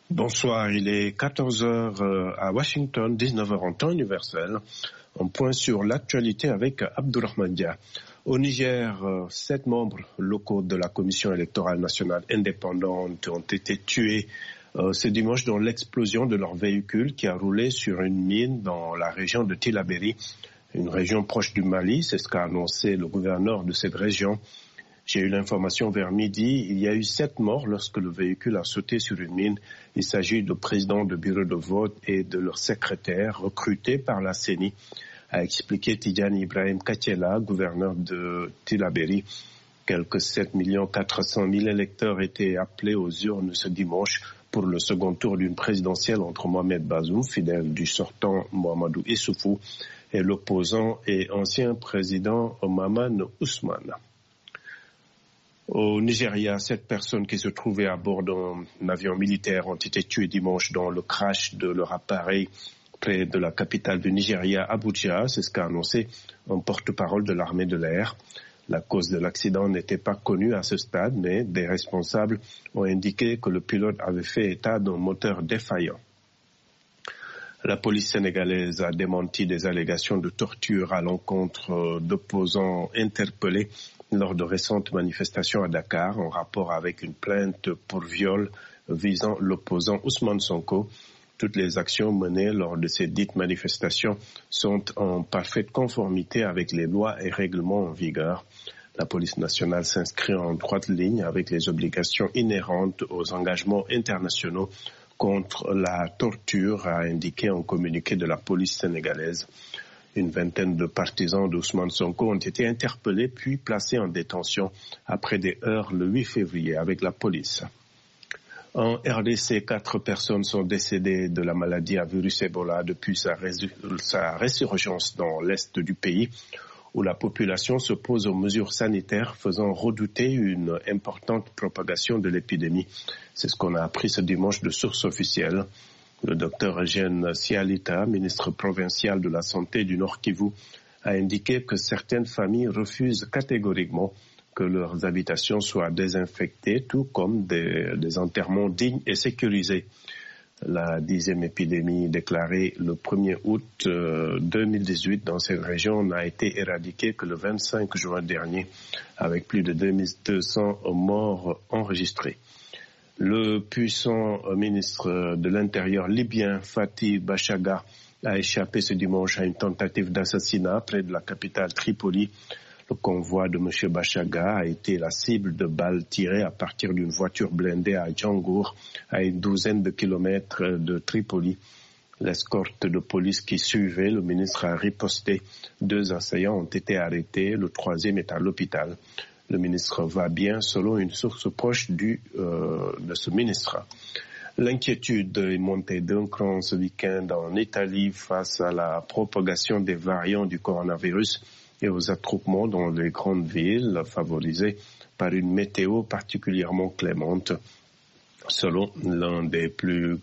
Bonsoir, il est 14 heures à Washington, 19 heures en temps universel. On point sur l'actualité avec Abdourahmane Dia. Au Niger, 7 membres locaux de la Commission électorale nationale indépendante ont été tués ce dimanche dans l'explosion de leur véhicule qui a roulé sur une mine dans la région de Tillabéri, une région proche du Mali. C'est ce qu'a annoncé le gouverneur de cette région. J'ai eu l'information vers midi. Il y a eu 7 morts lorsque le véhicule a sauté sur une mine. Il s'agit de présidents de bureau de vote et de leurs secrétaires recrutés par la CENI, a expliqué Tidjane Ibrahim Katiela, gouverneur de Tillabéri. Quelques 7 400 000 électeurs étaient appelés aux urnes ce dimanche pour le second tour d'une présidentielle entre Mohamed Bazoum, fidèle du sortant Mohamedou Issoufou, et l'opposant et ancien président Maman Ousmane. Au Nigeria, 7 personnes qui se trouvaient à bord d'un avion militaire ont été tuées dimanche dans le crash de leur appareil près de la capitale du Nigeria, Abuja. C'est ce qu'a annoncé un porte-parole de l'armée de l'air. La cause de l'accident n'était pas connue à ce stade, mais des responsables ont indiqué que le pilote avait fait état d'un moteur défaillant. La police sénégalaise a démenti des allégations de torture à l'encontre d'opposants interpellés lors de récentes manifestations à Dakar en rapport avec une plainte pour viol visant l'opposant Ousmane Sonko. Toutes les actions menées lors de ces dites manifestations sont en parfaite conformité avec les lois et règlements en vigueur. La police nationale s'inscrit en droite ligne avec les obligations inhérentes aux engagements internationaux contre la torture, a indiqué un communiqué de la police sénégalaise. Une vingtaine de partisans d'Ousmane Sonko ont été interpellés puis placés en détention après des heurts le 8 février avec la police. En RDC, 4 personnes sont décédées de la maladie à virus Ebola depuis sa résurgence dans l'est du pays, où la population s'oppose aux mesures sanitaires faisant redouter une importante propagation de l'épidémie. C'est ce qu'on a appris ce dimanche de sources officielles. Le docteur Eugène Sialita, ministre provincial de la Santé du Nord Kivu, a indiqué que certaines familles refusent catégoriquement que leurs habitations soient désinfectées, tout comme des enterrements dignes et sécurisés. La 10e épidémie déclarée le 1er août 2018 dans cette région n'a été éradiquée que le 25 juin dernier, avec plus de 2200 morts enregistrés. Le puissant ministre de l'Intérieur libyen, Fatih Bachaga, a échappé ce dimanche à une tentative d'assassinat près de la capitale Tripoli. Le convoi de M. Bachaga a été la cible de balles tirées à partir d'une voiture blindée à Djangour, à une douzaine de kilomètres de Tripoli. L'escorte de police qui suivait, le ministre a riposté. 2 assaillants ont été arrêtés, le 3e est à l'hôpital. Le ministre va bien, selon une source proche de ce ministre. L'inquiétude est montée d'un cran ce week-end en Italie face à la propagation des variants du coronavirus et aux attroupements dans les grandes villes favorisées par une météo particulièrement clémente. Selon l'un des plus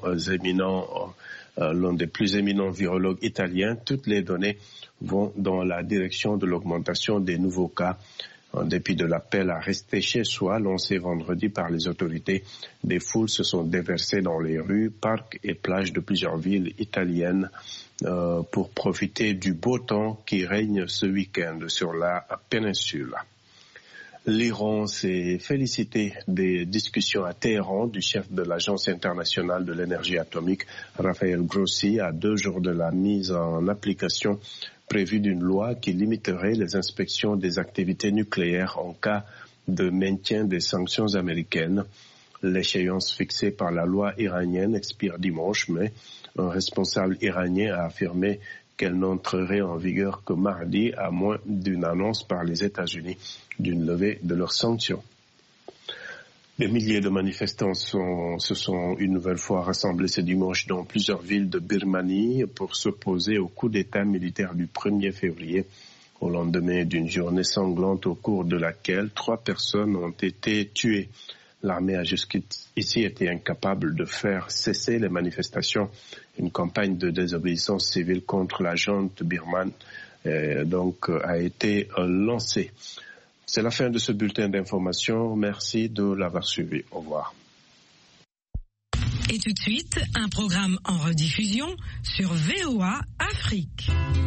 éminents virologues italiens, toutes les données vont dans la direction de l'augmentation des nouveaux cas. En dépit de l'appel à rester chez soi lancé vendredi par les autorités, des foules se sont déversées dans les rues, parcs et plages de plusieurs villes italiennes pour profiter du beau temps qui règne ce week-end sur la péninsule. L'Iran s'est félicité des discussions à Téhéran du chef de l'Agence internationale de l'énergie atomique, Rafael Grossi, à 2 jours de la mise en application prévue d'une loi qui limiterait les inspections des activités nucléaires en cas de maintien des sanctions américaines. L'échéance fixée par la loi iranienne expire dimanche, mais un responsable iranien a affirmé qu'elle n'entrerait en vigueur que mardi, à moins d'une annonce par les États-Unis d'une levée de leurs sanctions. Des milliers de manifestants se sont une nouvelle fois rassemblés ce dimanche dans plusieurs villes de Birmanie pour s'opposer au coup d'État militaire du 1er février, au lendemain d'une journée sanglante au cours de laquelle 3 personnes ont été tuées. L'armée a jusqu'ici été incapable de faire cesser les manifestations. Une campagne de désobéissance civile contre la junte birmane a été lancée. C'est la fin de ce bulletin d'information. Merci de l'avoir suivi. Au revoir. Et tout de suite, un programme en rediffusion sur VOA Afrique.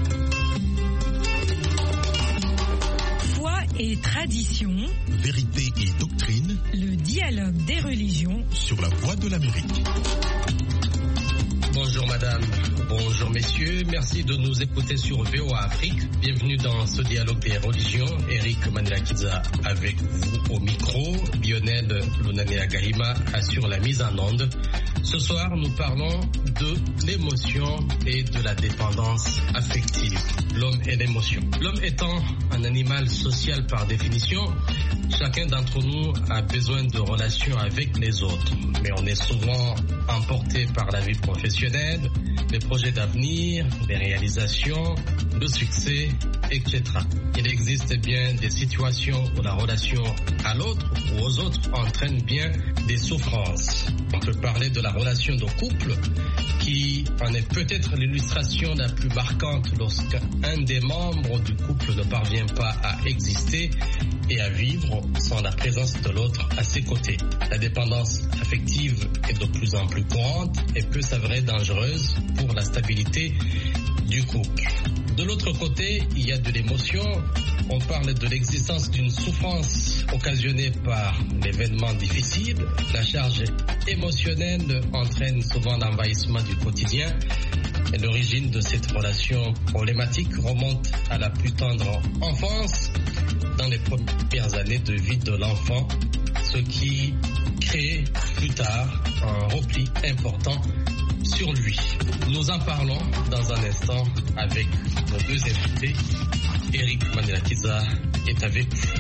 Foi et tradition, vérité et doctrine, le dialogue des religions sur la voie de l'Amérique. Bonjour madame, bonjour messieurs, merci de nous écouter sur VOA Afrique. Bienvenue dans ce dialogue des religions. Eric Manirakiza avec vous au micro, Lionel Lunane-Agahima assure la mise en onde. Ce soir, nous parlons de l'émotion et de la dépendance affective. L'homme et l'émotion. L'homme étant un animal social par définition, chacun d'entre nous a besoin de relations avec les autres. Mais on est souvent emporté par la vie professionnelle, les projets d'avenir, les réalisations, le succès, etc. Il existe bien des situations où la relation à l'autre ou aux autres entraîne bien des souffrances. On peut parler de la relation de couple qui en est peut-être l'illustration la plus marquante lorsqu'un des membres du couple ne parvient pas à exister et à vivre sans la présence de l'autre à ses côtés. La dépendance affective est de plus en plus courante et peut s'avérer dangereuse pour la stabilité du couple. De l'autre côté, il y a de l'émotion. On parle de l'existence d'une souffrance occasionnée par l'événement difficile. La charge émotionnelle entraîne souvent l'envahissement du quotidien. Et l'origine de cette relation problématique remonte à la plus tendre enfance, dans les premières années de vie de l'enfant, ce qui crée plus tard un repli important sur lui. Nous en parlons dans un instant avec nos deux invités. Eric Manirakiza est avec vous.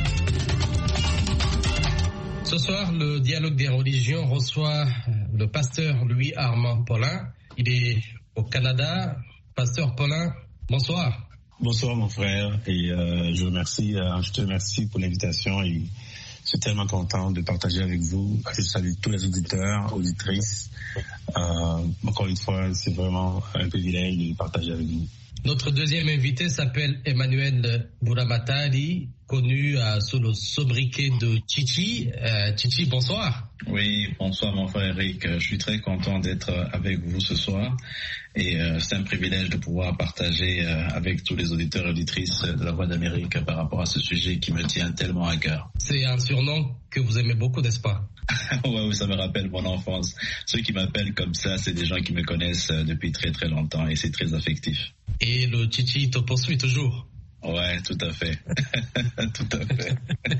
Ce soir, le dialogue des religions reçoit le pasteur Louis Armand Paulin. Il est au Canada. Pasteur Paulin, bonsoir. Bonsoir mon frère et je te remercie pour l'invitation et je suis tellement content de partager avec vous. Je salue tous les auditeurs, auditrices. Encore une fois, c'est vraiment un privilège de partager avec vous. Notre deuxième invité s'appelle Emmanuel Bouramatali, connu sous le sobriquet de Chichi. Chichi, bonsoir. Oui, bonsoir mon frère Eric. Je suis très content d'être avec vous ce soir et c'est un privilège de pouvoir partager avec tous les auditeurs et auditrices de la Voix d'Amérique par rapport à ce sujet qui me tient tellement à cœur. C'est un surnom que vous aimez beaucoup, n'est-ce pas? Oui, ça me rappelle mon enfance. Ceux qui m'appellent comme ça, c'est des gens qui me connaissent depuis très très longtemps et c'est très affectif. Et le Chichi te poursuit toujours? Ouais, tout à fait. Tout à fait.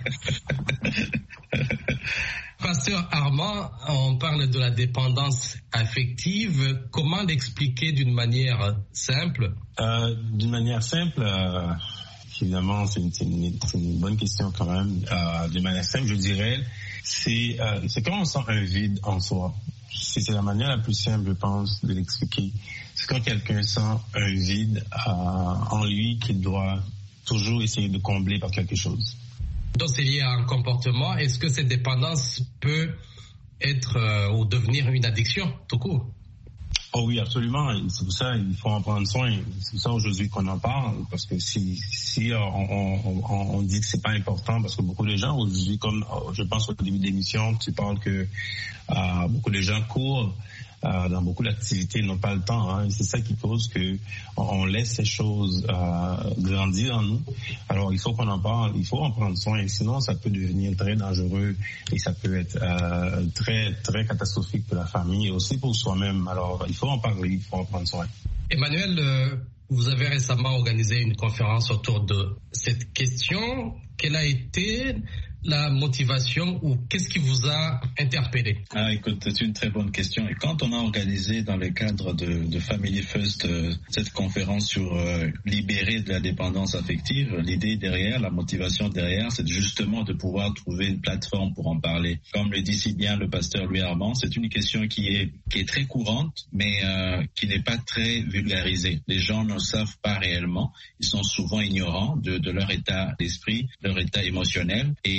Pasteur Armand, on parle de la dépendance affective. Comment l'expliquer d'une manière simple? D'une manière simple, évidemment, c'est une bonne question quand même. D'une manière simple, je dirais, c'est quand on sent un vide en soi. C'est la manière la plus simple, je pense, de l'expliquer. C'est quand quelqu'un sent un vide en lui qu'il doit toujours essayer de combler par quelque chose. Donc c'est lié à un comportement. Est-ce que cette dépendance peut être ou devenir une addiction tout court? Oh oui, absolument. C'est pour ça qu'il faut en prendre soin. C'est pour ça aujourd'hui qu'on en parle, parce que si on dit que c'est pas important, parce que beaucoup de gens aujourd'hui, comme je pense au début de l'émission, tu parles que beaucoup de gens courent dans beaucoup d'activités, n'ont pas le temps. Hein, et c'est ça qui cause que on laisse ces choses grandir en nous. Alors il faut qu'on en parle, il faut en prendre soin, et sinon ça peut devenir très dangereux et ça peut être très très catastrophique pour la famille et aussi pour soi-même. Alors il faut en parler, il faut en prendre soin. Emmanuel, vous avez récemment organisé une conférence autour de cette question. Quelle a été la motivation ou qu'est-ce qui vous a interpellé? Écoute, c'est une très bonne question. Et quand on a organisé dans le cadre de Family First cette conférence sur libérer de la dépendance affective, l'idée derrière, la motivation derrière, c'est justement de pouvoir trouver une plateforme pour en parler. Comme le dit si bien le pasteur Louis Armand, c'est une question qui est très courante, mais qui n'est pas très vulgarisée. Les gens ne savent pas réellement. Ils sont souvent ignorants de leur état d'esprit, leur état émotionnel. Et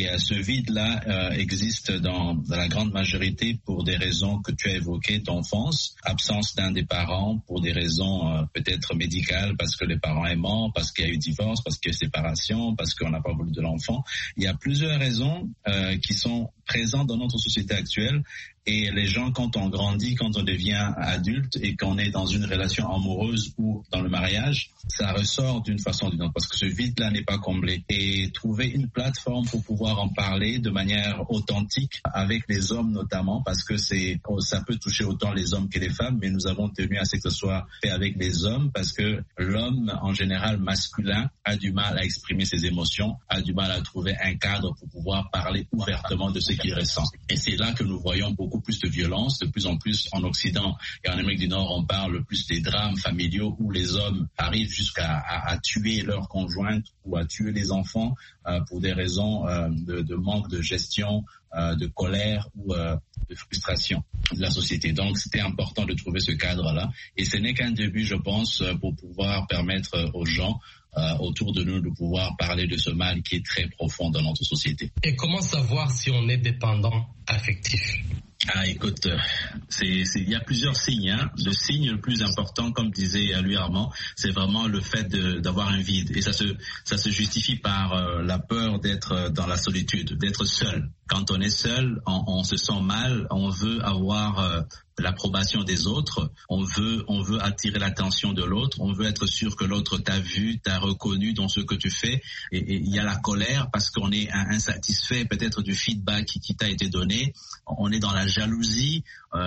Et ce vide-là existe dans la grande majorité pour des raisons que tu as évoquées d'enfance, absence d'un des parents pour des raisons peut-être médicales, parce que les parents est mort, parce qu'il y a eu divorce, parce qu'il y a eu séparation, parce qu'on n'a pas voulu de l'enfant. Il y a plusieurs raisons qui sont présentes dans notre société actuelle. Et les gens, quand on grandit, quand on devient adulte et qu'on est dans une relation amoureuse ou dans le mariage, ça ressort d'une façon ou d'une autre parce que ce vide-là n'est pas comblé. Et trouver une plateforme pour pouvoir en parler de manière authentique avec les hommes notamment, parce que ça peut toucher autant les hommes que les femmes, mais nous avons tenu à ce que ce soit fait avec les hommes parce que l'homme, en général masculin, a du mal à exprimer ses émotions, a du mal à trouver un cadre pour pouvoir parler ouvertement de ce qu'il ressent. Et c'est là que nous voyons beaucoup plus de violence, de plus en plus en Occident et en Amérique du Nord, on parle plus des drames familiaux où les hommes arrivent jusqu'à tuer leur conjointe ou à tuer les enfants pour des raisons de manque de gestion, de colère ou de frustration de la société. Donc c'était important de trouver ce cadre-là et ce n'est qu'un début, je pense, pour pouvoir permettre aux gens autour de nous de pouvoir parler de ce mal qui est très profond dans notre société. Et comment savoir si on est dépendant affectif? Écoute, il y a plusieurs signes. Le signe le plus important, comme disait Louis Armand, c'est vraiment le fait d'avoir un vide. Et ça se justifie par la peur d'être dans la solitude, d'être seul. Quand on est seul, on se sent mal, on veut avoir l'approbation des autres, on veut attirer l'attention de l'autre, on veut être sûr que l'autre t'a vu, t'a reconnu dans ce que tu fais, et il y a la colère parce qu'on est insatisfait peut-être du feedback qui t'a été donné, on est dans la jalousie,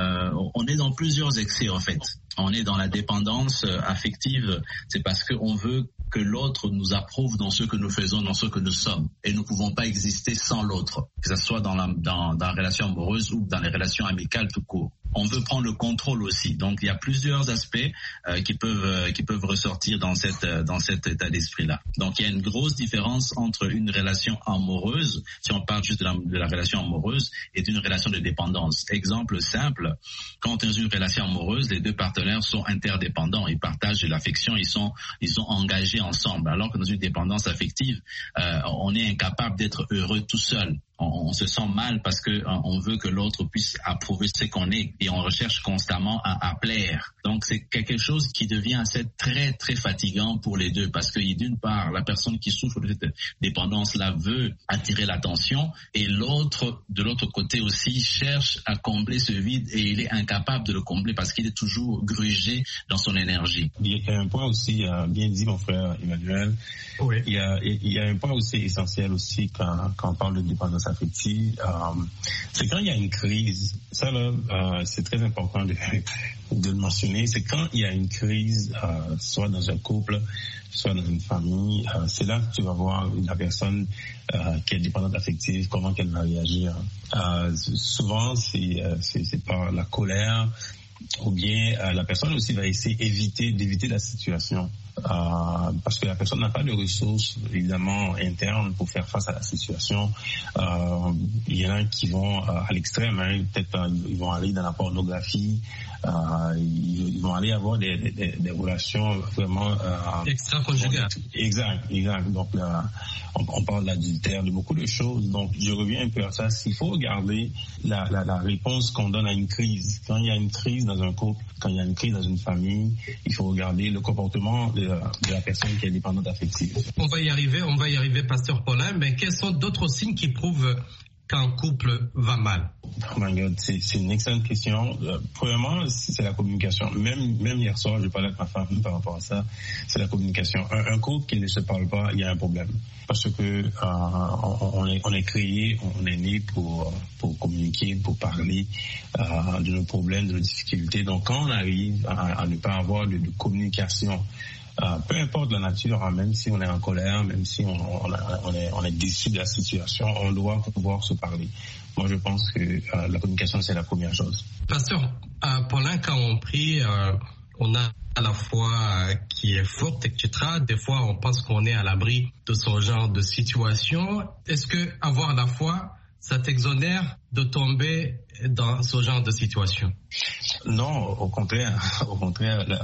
on est dans plusieurs excès en fait. On est dans la dépendance affective, c'est parce qu'on veut que l'autre nous approuve dans ce que nous faisons, dans ce que nous sommes. Et nous ne pouvons pas exister sans l'autre, que ce soit dans la relation amoureuse ou dans les relations amicales tout court. On veut prendre le contrôle aussi. Donc il y a plusieurs aspects qui peuvent ressortir dans cet état d'esprit-là. Donc il y a une grosse différence entre une relation amoureuse, si on parle juste de la relation amoureuse, et d'une relation de dépendance. Exemple simple, quand on est dans une relation amoureuse, les deux partenaires sont interdépendants, ils partagent de l'affection, ils sont engagés ensemble. Alors que dans une dépendance affective, on est incapable d'être heureux tout seul. On se sent mal parce que on veut que l'autre puisse approuver ce qu'on est et on recherche constamment à plaire. Donc c'est quelque chose qui devient très très fatigant pour les deux parce que d'une part la personne qui souffre de cette dépendance là veut attirer l'attention et l'autre de l'autre côté aussi cherche à combler ce vide et il est incapable de le combler parce qu'il est toujours grugé dans son énergie. Il y a un point aussi bien dit mon frère Emmanuel. Oui. Il y a un point aussi essentiel aussi quand on parle de dépendance affective, c'est quand il y a une crise. Ça là, c'est très important de le mentionner. C'est quand il y a une crise, soit dans un couple, soit dans une famille, c'est là que tu vas voir la personne qui est dépendante affective, comment qu'elle va réagir. Souvent, c'est par la colère, ou bien la personne aussi va essayer d'éviter la situation. Parce que la personne n'a pas de ressources évidemment internes pour faire face à la situation. Il y en a qui vont à l'extrême, peut-être ils vont aller dans la pornographie, ils vont aller avoir des relations vraiment extra-conjugales. Exact. Donc là, on parle d'adultère, de beaucoup de choses. Donc je reviens un peu à ça. Il faut regarder la réponse qu'on donne à une crise. Quand il y a une crise dans un couple, quand il y a une crise dans une famille, il faut regarder le comportement de la personne qui est dépendante affective. On va y arriver, Pasteur Paulin, mais quels sont d'autres signes qui prouvent qu'un couple va mal? Oh my God, c'est une excellente question. Premièrement, c'est la communication. Même hier soir, je parlais avec ma femme par rapport à ça. C'est la communication. Un couple qui ne se parle pas, il y a un problème. Parce que on est créé, on est né pour communiquer, pour parler de nos problèmes, de nos difficultés. Donc quand on arrive à ne pas avoir de communication, peu importe la nature, même si on est en colère, même si on est déçu de la situation, on doit pouvoir se parler. Moi, je pense que la communication, c'est la première chose. Pasteur Paulin, quand on prie, on a à la foi qui est forte, etc. Des fois, on pense qu'on est à l'abri de ce genre de situation. Est-ce que avoir la foi, ça t'exonère de tomber dans ce genre de situation? Non, au contraire,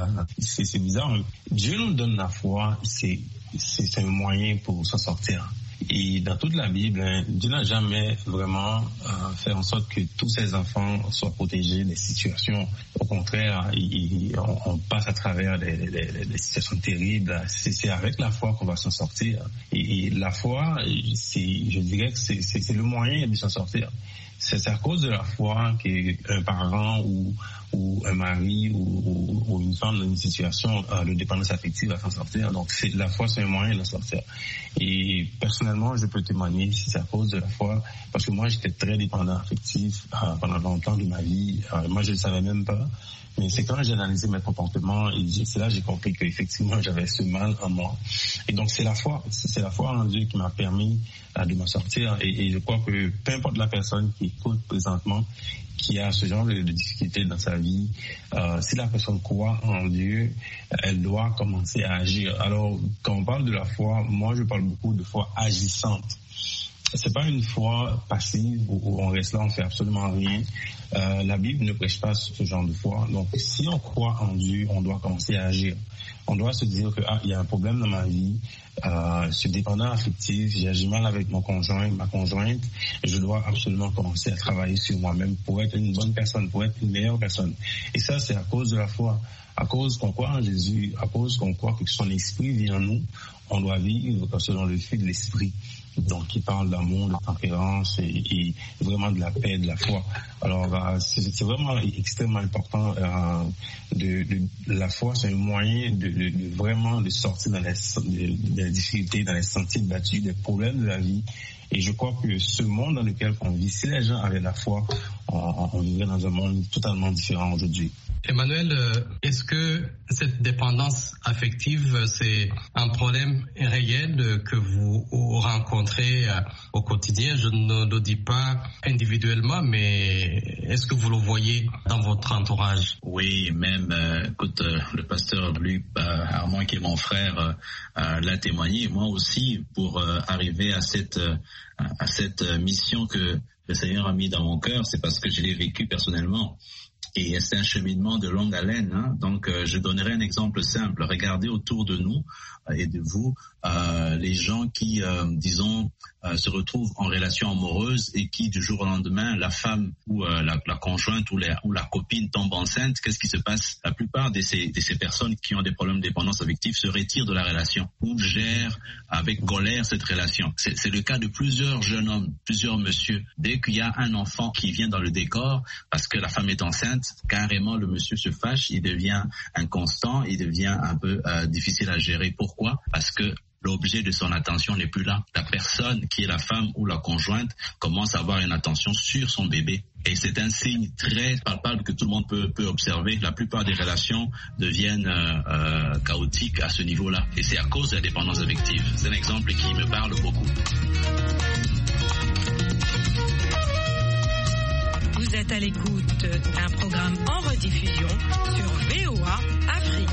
c'est bizarre. Dieu nous donne la foi, c'est un moyen pour s'en sortir. Et dans toute la Bible, Dieu n'a jamais vraiment fait en sorte que tous ses enfants soient protégés des situations. Au contraire, on passe à travers des situations terribles. C'est avec la foi qu'on va s'en sortir. Et la foi, je dirais que c'est le moyen de s'en sortir. C'est à cause de la foi qu'un parent ou un mari ou une femme dans une situation de dépendance affective va s'en sortir. Donc la foi, c'est un moyen de s'en sortir. Et personnellement, je peux témoigner si c'est à cause de la foi, parce que moi, j'étais très dépendant affectif pendant longtemps de ma vie. Moi, je ne le savais même pas. Mais c'est quand j'ai analysé mes comportements, et c'est là que j'ai compris qu'effectivement, j'avais ce mal en moi. Et donc, c'est la foi en Dieu qui m'a permis de m'en sortir. Et je crois que peu importe la personne qui écoute présentement, qui a ce genre de difficultés dans sa vie, si la personne croit en Dieu, elle doit commencer à agir. Alors, quand on parle de la foi, moi, je parle beaucoup de foi agissante. C'est pas une foi passive où on reste là, on fait absolument rien. La Bible ne prêche pas ce genre de foi. Donc, si on croit en Dieu, on doit commencer à agir. On doit se dire que il y a un problème dans ma vie, je suis dépendant affectif, j'ai mal avec mon conjoint, ma conjointe, et je dois absolument commencer à travailler sur moi-même pour être une bonne personne, pour être une meilleure personne. Et ça, c'est à cause de la foi. À cause qu'on croit en Jésus, à cause qu'on croit que son esprit vit en nous, on doit vivre selon le fil de l'esprit. Donc, qui parle d'amour, de tempérance et vraiment de la paix, de la foi. Alors, c'est vraiment extrêmement important. La foi, c'est un moyen de vraiment de sortir dans les difficultés, dans les sentiers battus, des problèmes de la vie. Et je crois que ce monde dans lequel on vit, si les gens avaient la foi, on vivrait dans un monde totalement différent aujourd'hui. Emmanuel, est-ce que cette dépendance affective, c'est un problème réel que vous rencontrez au quotidien? Je ne le dis pas individuellement, mais est-ce que vous le voyez dans votre entourage? Oui, même, écoute, le pasteur Luc Armand, qui est mon frère, l'a témoigné. Moi aussi, pour arriver à cette mission que le Seigneur a mis dans mon cœur, c'est parce que je l'ai vécu personnellement. Et c'est un cheminement de longue haleine. Donc, je donnerai un exemple simple. Regardez autour de nous et de vous les gens qui, disons, se retrouvent en relation amoureuse et qui, du jour au lendemain, la femme ou la conjointe ou la copine tombe enceinte. Qu'est-ce qui se passe? La plupart de ces personnes qui ont des problèmes de dépendance affective se retirent de la relation ou gèrent avec colère cette relation. C'est le cas de plusieurs jeunes hommes, plusieurs messieurs. Dès qu'il y a un enfant qui vient dans le décor, parce que la femme est enceinte, carrément le monsieur se fâche, il devient inconstant, il devient un peu difficile à gérer. Pourquoi? Parce que l'objet de son attention n'est plus là. La personne qui est la femme ou la conjointe commence à avoir une attention sur son bébé. Et c'est un signe très palpable que tout le monde peut observer. La plupart des relations deviennent chaotiques à ce niveau-là. Et c'est à cause de la dépendance affective. C'est un exemple qui me parle beaucoup. Vous êtes à l'écoute d'un programme en rediffusion sur VOA Afrique.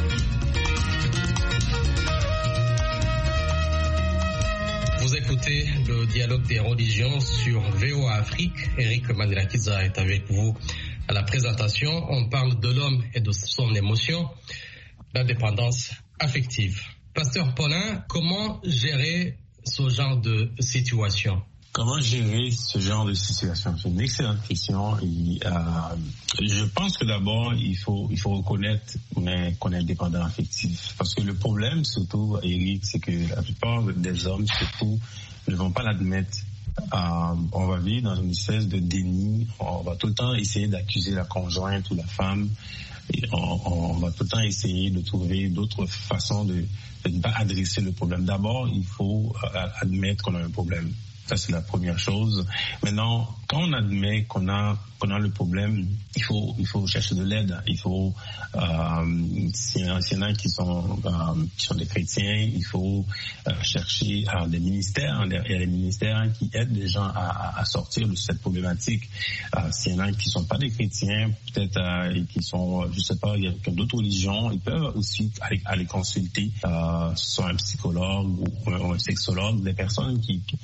Vous écoutez le dialogue des religions sur VOA Afrique. Eric Mandela-Kizza est avec vous à la présentation. On parle de l'homme et de son émotion, la dépendance affective. Pasteur Paulin, comment gérer ce genre de situation? Comment gérer ce genre de situation? C'est une excellente question. Et, je pense que d'abord, il faut reconnaître qu'on est dépendant affectif. Parce que le problème, surtout, Eric, c'est que la plupart des hommes, surtout, ne vont pas l'admettre. On va vivre dans une espèce de déni. On va tout le temps essayer d'accuser la conjointe ou la femme. Et on va tout le temps essayer de trouver d'autres façons de ne pas adresser le problème. D'abord, il faut admettre qu'on a un problème. Ça, c'est la première chose. Maintenant, quand on admet qu'on a le problème, il faut chercher de l'aide. Il faut, s'il y en a qui sont des chrétiens, il faut chercher des ministères. Il y a des ministères qui aident les gens à sortir de cette problématique. S'il y en a qui sont pas des chrétiens, peut-être qui sont, je sais pas, il y a d'autres religions, ils peuvent aussi aller consulter soit un psychologue ou un sexologue, des personnes qui pourront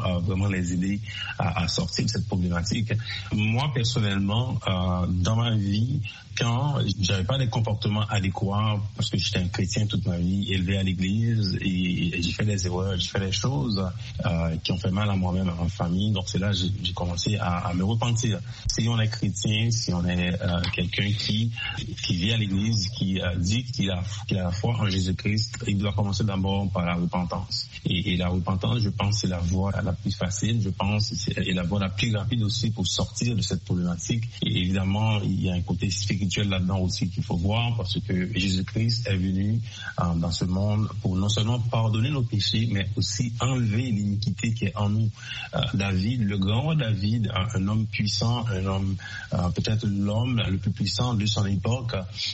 vraiment les aider à sortir de cette problématique. Moi, personnellement, dans ma vie, quand j'avais pas des comportements adéquats, parce que j'étais un chrétien toute ma vie, élevé à l'église, et j'ai fait des erreurs, j'ai fait des choses qui ont fait mal à moi-même, à ma famille. Donc c'est là que j'ai commencé à me repentir. Si on est chrétien, si on est quelqu'un qui vit à l'église, qui dit qu'il a la foi en Jésus-Christ, il doit commencer d'abord par la repentance. Et la repentance, je pense, c'est la voie la plus facile, je pense, et la voie la plus rapide aussi pour sortir de cette problématique. Et évidemment, il y a un côté spirituel là-dedans aussi qu'il faut voir, parce que Jésus-Christ est venu dans ce monde pour non seulement pardonner nos péchés, mais aussi enlever l'iniquité qui est en nous. David, le grand roi David, un homme puissant, un homme, peut-être l'homme le plus puissant de son époque,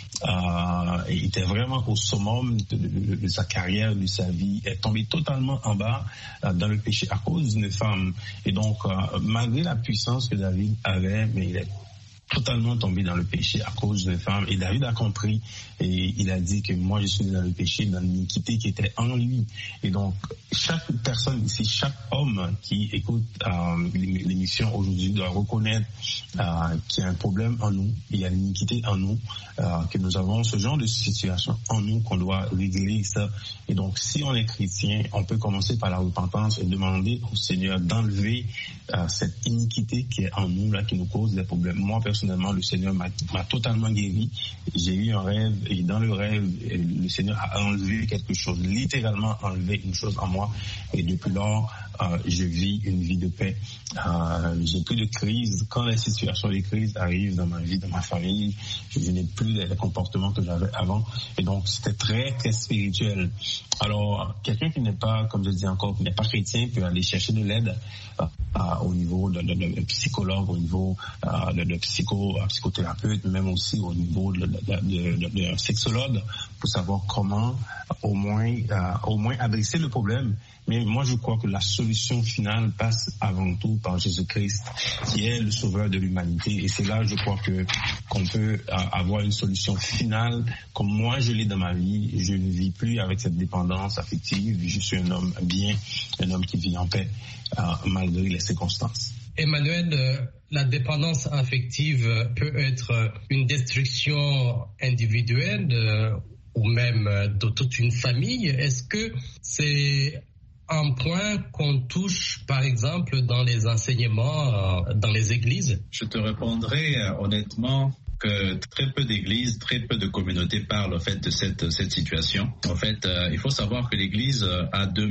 il était vraiment au summum de sa carrière, de sa vie, est tombé totalement en bas dans le péché à cause d'une femme. Et donc, malgré la puissance que David avait, mais il est totalement tombé dans le péché à cause d'une femme. Et David a compris et il a dit que moi je suis dans le péché, dans l'iniquité qui était en lui. Et donc chaque personne ici, chaque homme qui écoute l'émission aujourd'hui doit reconnaître qu'il y a un problème en nous, il y a l'iniquité en nous, que nous avons ce genre de situation en nous, qu'on doit régler ça. Et donc si on est chrétien, on peut commencer par la repentance et demander au Seigneur d'enlever cette iniquité qui est en nous, là, qui nous cause des problèmes. Moi personnellement, le Seigneur m'a totalement guéri. J'ai eu un rêve et dans le rêve, le Seigneur a enlevé quelque chose, littéralement enlevé une chose en moi. Et depuis lors, je vis une vie de paix. J'ai plus de crise. Quand les situations de crise arrivent dans ma vie, dans ma famille, je n'ai plus les comportements que j'avais avant. Et donc, c'était très, très spirituel. Alors, quelqu'un qui n'est pas, comme je dis encore, qui n'est pas chrétien peut aller chercher de l'aide au niveau de psychologue, au niveau de psychothérapeute, même aussi au niveau de sexologue, pour savoir comment au moins adresser le problème. Mais moi, je crois que la solution finale passe avant tout par Jésus-Christ, qui est le sauveur de l'humanité. Et c'est là, je crois qu'on peut avoir une solution finale. Comme moi, je l'ai dans ma vie, je ne vis plus avec cette dépendance affective. Je suis un homme bien, un homme qui vit en paix, malgré les circonstances. Emmanuel, la dépendance affective peut être une destruction individuelle ou même de toute une famille. Est-ce que c'est un point qu'on touche, par exemple, dans les enseignements, dans les églises? Je te répondrai honnêtement que très peu d'églises, très peu de communautés parlent en fait de cette situation. En fait, il faut savoir que l'Église a deux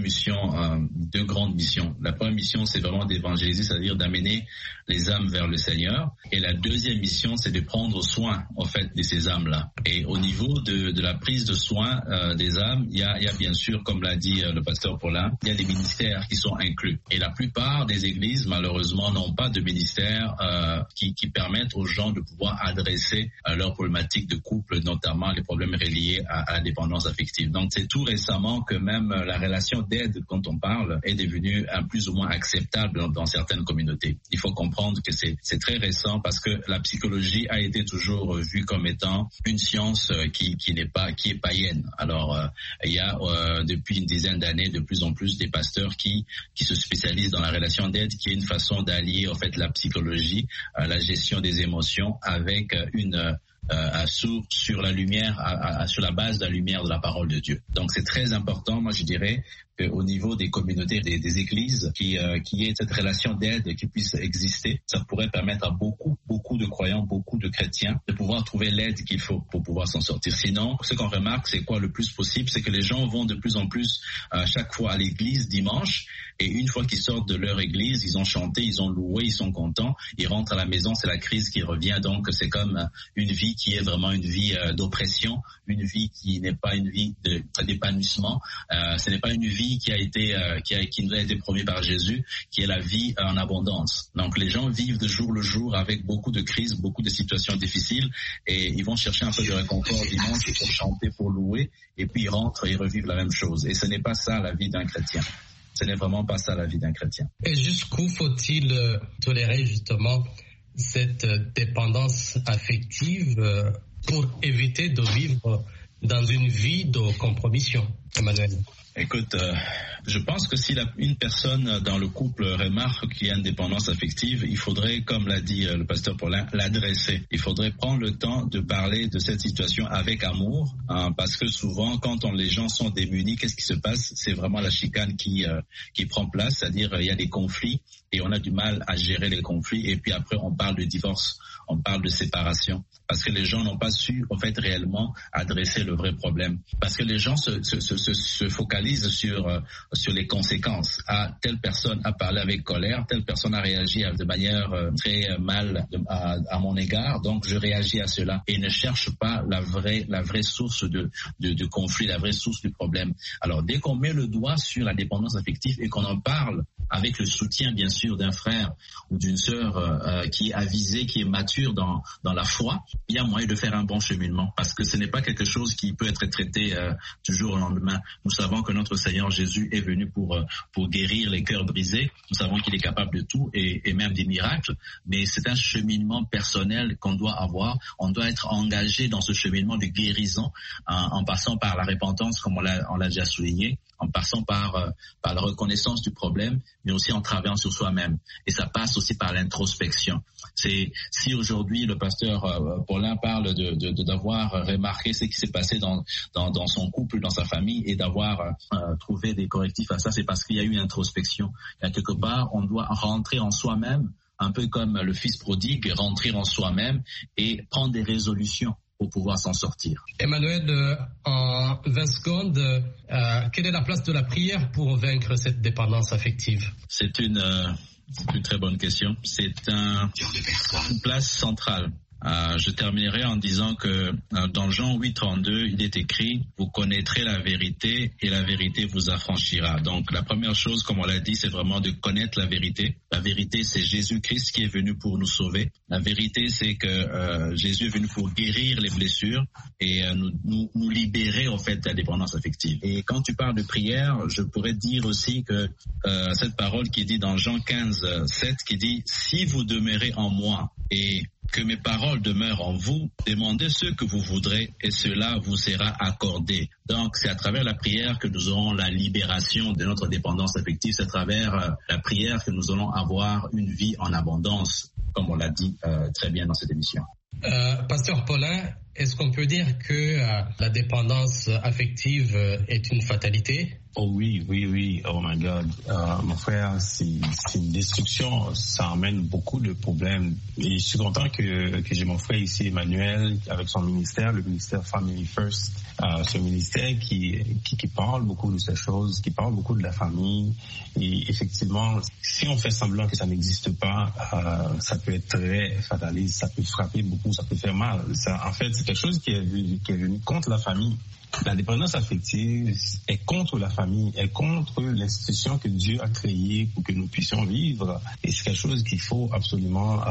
grandes missions. La première mission, c'est vraiment d'évangéliser, c'est-à-dire d'amener les âmes vers le Seigneur. Et la deuxième mission, c'est de prendre soin en fait de ces âmes-là. Et au niveau de la prise de soin des âmes, il y a bien sûr, comme l'a dit le pasteur Paulin, il y a des ministères qui sont inclus. Et la plupart des églises, malheureusement, n'ont pas de ministères qui permettent aux gens de pouvoir adresser leurs problématiques de couple, notamment les problèmes reliés à la dépendance affective. Donc c'est tout récemment que même la relation d'aide, quand on parle, est devenue plus ou moins acceptable dans certaines communautés. Il faut comprendre que c'est très récent parce que la psychologie a été toujours vue comme étant une science qui est païenne. Alors il y a depuis une dizaine d'années de plus en plus des pasteurs qui se spécialisent dans la relation d'aide, qui est une façon d'allier en fait la psychologie, la gestion des émotions avec sur la lumière, sur la base de la lumière de la parole de Dieu. Donc c'est très important, moi je dirais, qu'au niveau des communautés, des églises, qui ait cette relation d'aide qui puisse exister. Ça pourrait permettre à beaucoup de croyants, beaucoup de chrétiens de pouvoir trouver l'aide qu'il faut pour pouvoir s'en sortir. Sinon, ce qu'on remarque, c'est quoi le plus possible, c'est que les gens vont de plus en plus chaque fois à l'église dimanche, et une fois qu'ils sortent de leur église, ils ont chanté, ils ont loué, ils sont contents, ils rentrent à la maison, c'est la crise qui revient. Donc c'est comme une vie qui est vraiment une vie d'oppression, une vie qui n'est pas une vie d'épanouissement, ce n'est pas une vie qui nous a été promis par Jésus, qui est la vie en abondance. Donc les gens vivent de jour le jour avec beaucoup de crises, beaucoup de situations difficiles, et ils vont chercher un peu de réconfort dimanche pour chanter, pour louer, et puis ils rentrent et revivent la même chose. Et ce n'est pas ça la vie d'un chrétien. Ce n'est vraiment pas ça la vie d'un chrétien. Et jusqu'où faut-il tolérer justement cette dépendance affective pour éviter de vivre dans dans une vie de compromission. Emmanuel. Écoute, je pense que si une personne dans le couple remarque qu'il y a une dépendance affective, il faudrait, comme l'a dit le pasteur Paulin, l'adresser. Il faudrait prendre le temps de parler de cette situation avec amour, parce que souvent, quand les gens sont démunis, qu'est-ce qui se passe? C'est vraiment la chicane qui prend place, c'est-à-dire il y a des conflits et on a du mal à gérer les conflits, et puis après on parle de divorce, on parle de séparation, parce que les gens n'ont pas su en fait réellement adresser le vrai problème, parce que les gens se focalisent sur les conséquences. Telle personne a parlé avec colère, telle personne a réagi de manière très mal à mon égard, donc je réagis à cela, et ne cherche pas la vraie source de conflit, la vraie source du problème. Alors dès qu'on met le doigt sur la dépendance affective et qu'on en parle avec le soutien bien sûr d'un frère ou d'une sœur qui est avisé, qui est mature dans la foi, il y a moyen de faire un bon cheminement, parce que ce n'est pas quelque chose qui peut être traité du jour au lendemain. Nous savons que notre Seigneur Jésus est venu pour guérir les cœurs brisés. Nous savons qu'il est capable de tout et même des miracles, mais c'est un cheminement personnel qu'on doit avoir. On doit être engagé dans ce cheminement de guérison en passant par la repentance, comme on l'a déjà souligné, en passant par la reconnaissance du problème, mais aussi en travaillant sur soi-même. Et ça passe aussi par l'introspection. Si aujourd'hui le pasteur Paulin parle d'avoir remarqué ce qui s'est passé dans son couple, dans sa famille, et d'avoir trouvé des correctifs à ça, c'est parce qu'il y a eu une introspection. Il y a quelque part, on doit rentrer en soi-même, un peu comme le fils prodigue, rentrer en soi-même et prendre des résolutions pour pouvoir s'en sortir. Emmanuel, en 20 secondes, quelle est la place de la prière pour vaincre cette dépendance affective? C'est une très bonne question. C'est une place centrale. Je terminerai en disant que dans Jean 8:32, il est écrit « Vous connaîtrez la vérité et la vérité vous affranchira ». Donc la première chose, comme on l'a dit, c'est vraiment de connaître la vérité. La vérité, c'est Jésus-Christ qui est venu pour nous sauver. La vérité, c'est que Jésus est venu pour guérir les blessures et nous libérer en fait de la dépendance affective. Et quand tu parles de prière, je pourrais dire aussi que cette parole qui est dit dans Jean 15:7, qui dit « Si vous demeurez en moi et que mes paroles demeurent en vous, demandez ce que vous voudrez et cela vous sera accordé. » Donc, c'est à travers la prière que nous aurons la libération de notre dépendance affective. C'est à travers la prière que nous allons avoir une vie en abondance, comme on l'a dit très bien dans cette émission. Pasteur Paulin, est-ce qu'on peut dire que la dépendance affective est une fatalité? Oh oui. Oh my God. Mon frère, c'est une destruction. Ça amène beaucoup de problèmes. Et je suis content que j'ai mon frère ici, Emmanuel, avec son ministère, le ministère Family First. Ce ministère qui parle beaucoup de ces choses, qui parle beaucoup de la famille. Et effectivement, si on fait semblant que ça n'existe pas, ça peut être très fataliste, ça peut frapper beaucoup, ça peut faire mal. En fait, c'est quelque chose qui est venu contre la famille. La dépendance affective est contre la famille, est contre l'institution que Dieu a créée pour que nous puissions vivre. Et c'est quelque chose qu'il faut absolument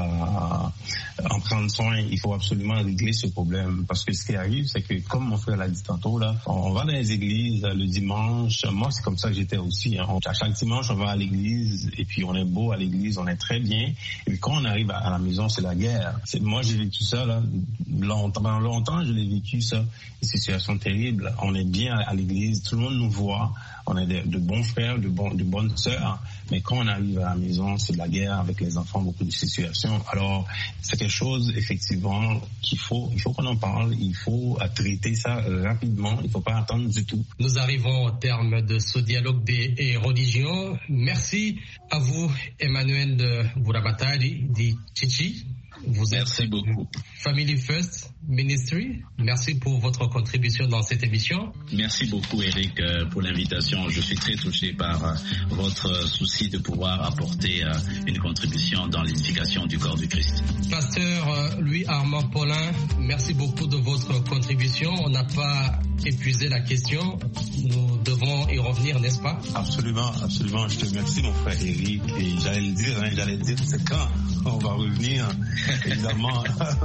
en prendre soin. Il faut absolument régler ce problème. Parce que ce qui arrive, c'est que, comme mon frère l'a dit tantôt, là, on va dans les églises le dimanche. Moi, c'est comme ça que j'étais aussi. À chaque dimanche, on va à l'église et puis on est beau à l'église, on est très bien. Et puis quand on arrive à la maison, c'est la guerre. Moi, j'ai vécu ça là, longtemps, je l'ai vécu ça. Une situation terrible. On est bien à l'église, tout le monde nous voit, on est de bons frères, de bonnes sœurs, mais quand on arrive à la maison, c'est de la guerre avec les enfants, beaucoup de situations. Alors, c'est quelque chose, effectivement, il faut qu'on en parle, il faut traiter ça rapidement, il ne faut pas attendre du tout. Nous arrivons au terme de ce dialogue des religions. Merci à vous, Emmanuel Bourabatari di Chichi. Merci beaucoup. Family First Ministry, merci pour votre contribution dans cette émission. Merci beaucoup Eric pour l'invitation. Je suis très touché par votre souci de pouvoir apporter une contribution dans l'édification du corps du Christ. Pasteur Louis-Armand Paulin, merci beaucoup de votre contribution. On n'a pas épuisé la question. Nous devons y revenir, n'est-ce pas? Absolument. Je te remercie mon frère Eric. Et j'allais dire, c'est quand on va revenir. Évidemment,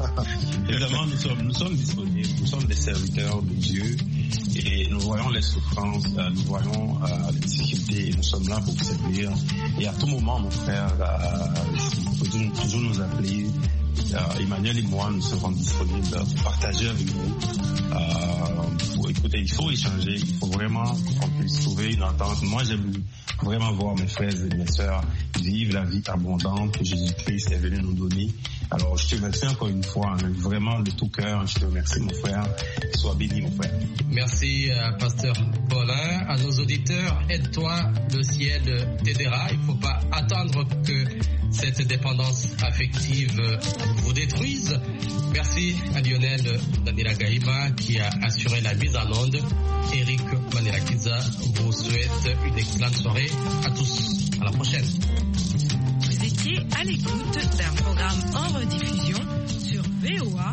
nous sommes disponibles, nous sommes des serviteurs de Dieu et nous voyons les souffrances, nous voyons les difficultés et nous sommes là pour vous servir. Et à tout moment, mon frère, il faut toujours nous appeler Emmanuel et moi, nous serons disponibles pour partager avec vous. Écoutez, il faut échanger, il faut vraiment qu'on puisse trouver une entente. Moi, j'aime vraiment voir mes frères et mes sœurs vivre la vie abondante que Jésus-Christ est venu nous donner. Alors, je te remercie encore une fois, vraiment de tout cœur. Je te remercie, mon frère. Sois béni, mon frère. Merci, Pasteur Paulin. À nos auditeurs, aide-toi, le ciel t'aidera. Il ne faut pas attendre que cette dépendance affective vous détruise. Merci à Lionel Daniela Gaïma qui a assuré la mise en onde. Eric Manirakiza vous souhaite une excellente soirée à tous. À la prochaine. Vous étiez à l'écoute d'un programme en rediffusion sur VOA